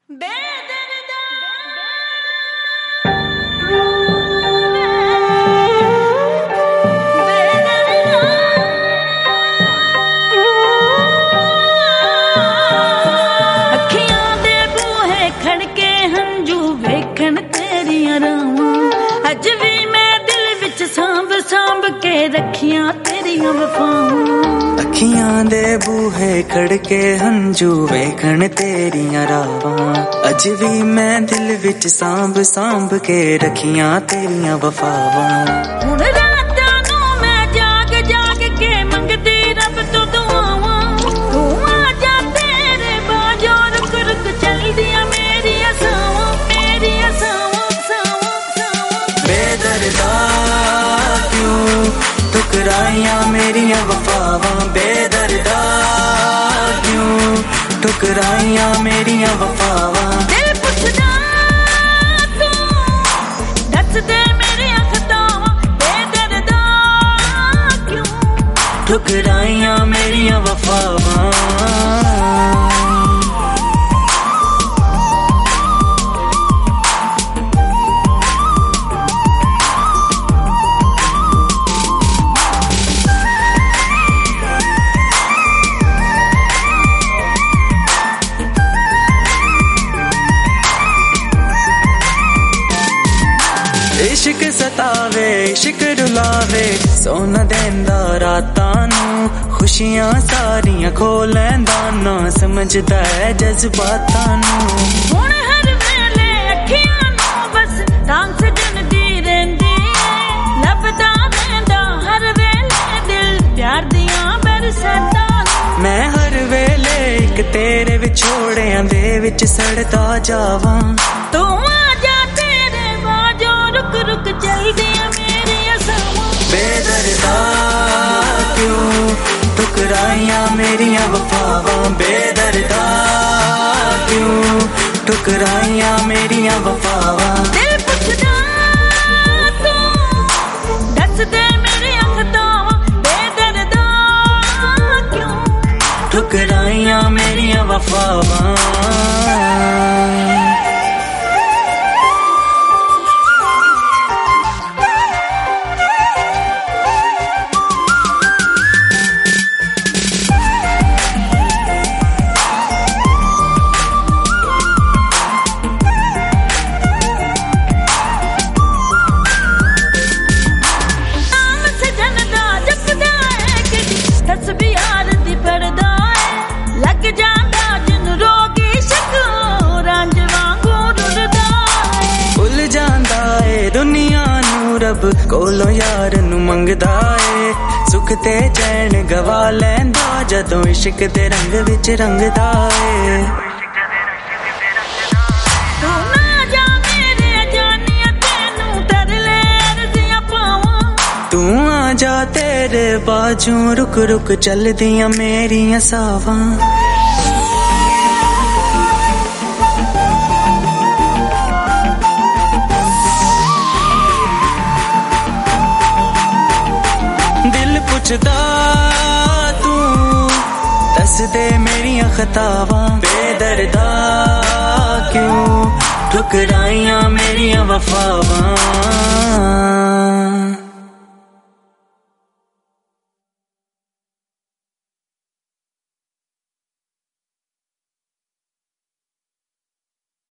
अज भी मैं दिल विच सांभ सांभ के रखियां तेरियां वफावां। अखियां दे बूहे खड़के हंजू वेखण तेरियां रावां। अज भी मैं दिल विच सांभ सांभ के रखियां तेरियां वफावां। हुण रातां नूं मैं जाग जाग के मंगदी रब तो दुआवां। तू आ जा तेरे बाजो रुक रुक चलदियां मेरियां सावां मेरियां सावां। बेदर्दा क्यों ठुकराइयां मेरियां वफावां। बेदर्दा क्यों ठुकराइयां मेरियां वफावां। दिल पुछदा तू दस दे मेरियां खतावां। बेदर्दा क्यों ठुकराइयां मेरियां वफावां। इश्क सतावे इश्क रुलावे सोना देंदा रातां नूं। खुशियां सारियां खो लैंदा ना समझदा है जज्बातां नूं। हुण हर वेले अखियां नूं बस तांग सजन दी रहिंदी है। लभदा वेंदा हर वेले दिल प्यार दियां बरसातां नूं। मैं हर वेले इक तेरे विछोड़ियां दे विच सड़दा जावां। तू आजा तेरे बाजो रुक रुक चलदियां मेरियां सावां। बेदर्दा क्यों ठुकराइयां मेरियां वफावां। बेदर्दा क्यों ठुकराइयां मेरियां वफावां। दिल पुछदा तू दस दे मेरियां खतावां। बेदर्दा क्यों ठुकराइयां मेरियां वफावां। रब कोलों यार नू मंगदा है सुख ते चैन गवा लैंदा जदों इश्क दे रंग विच रंगदा है। तू ना जा मेरे जानिया तेनू तरले अर्जियां पावां। तू आ जा तेरे बाजू रुक रुक चलदियां मेरियां सावां। दिल पुछदा तू दस दे मेरियां खतावां। बेदर्दा क्यों ठुकराइयां मेरियां वफावां।